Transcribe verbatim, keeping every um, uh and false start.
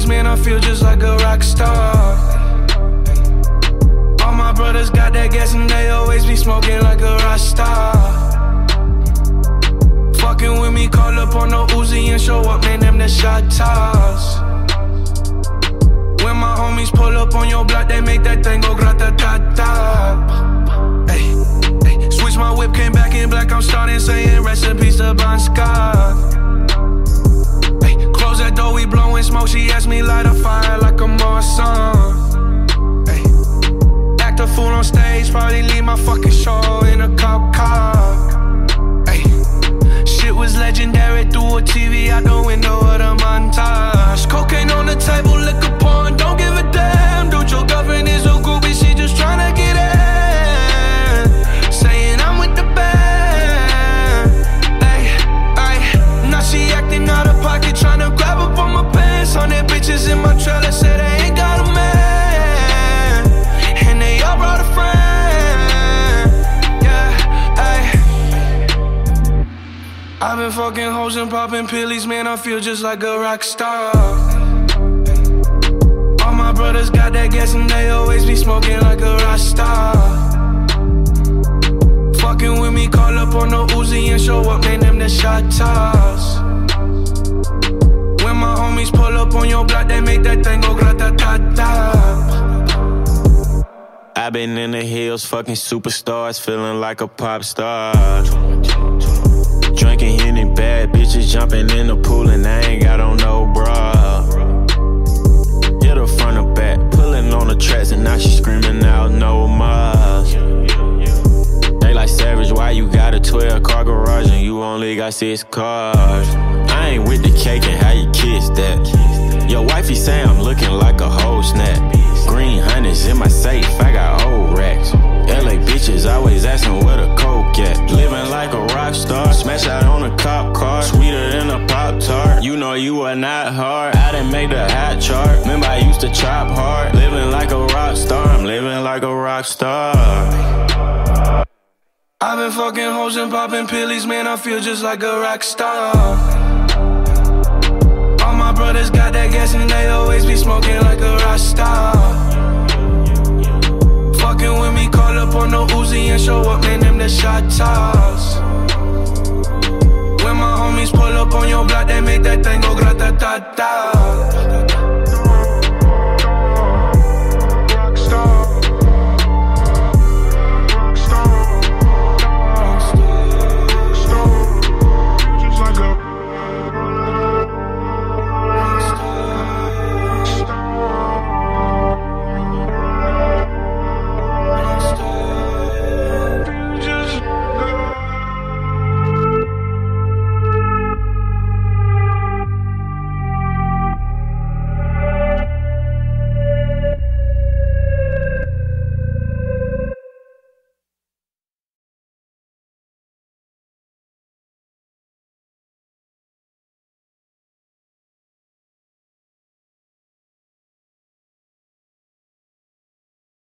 man, I feel just like a rock star. All my brothers got that gas and they always be smoking like a rock star. Fucking with me, call up on the Uzi and show up, man, them the shot toss. When my homies pull up on your block, they make that thing go grata-ta-ta. Ay, ay. Switch my whip, came back in black, I'm starting saying recipes to Bon Scott. Ay, close that door, we blowing smoke, she asked me light a fire like a Marsan. Ay, act a fool on stage, probably leave my fucking show in a cop car. Ay, shit was legendary through a T V out the window of the montage. Cocaine on the table, liquor porn, don't give a damn. Dude, your girlfriend is a groupie, she just tryna get in. Saying I'm with the band. Ay, ay. Now she acting out of pocket, tryna grab up on my pants. On their bitches in my trailer, say they ain't got a man. And they all brought a friend. Yeah, ay. I've been fucking hoes and popping pillies, man, I feel just like a rock star. All my brothers got that gas and they always be smoking like a rock star. Fucking with me, call up on the Uzi and show up, man, them the shot toss. When my homies pull up on your block, they make that thing go grata-ta-ta. I've been in the hills, fucking superstars, feeling like a pop star. Drinking Henny, bad bitches jumping in the pool and I ain't got on no bra. Hit her front or back, pulling on the tracks and now she screaming out no more. They like Savage, why you got a twelve car garage and you only got six cars? I ain't with the cake and how you kiss that. Your wifey say I'm looking like a whole snap. Green hundreds in my safe, I got old racks. L A bitches always asking where the coke at. Living like a rock star, smash out on a cop car. Sweeter than a Pop-Tart, you know you are not hard. I didn't make the hot chart, remember I used to chop hard. Living like a rock star, I'm living like a rock star. I've been fucking hoes and popping pillies, man, I feel just like a rock star. All my brothers got that gas and they always be smoking like a rock star. Fucking with me, call up on the Uzi and show up, man, them the shot toss. When my homies pull up on your block, they make that thing go grata-ta-ta.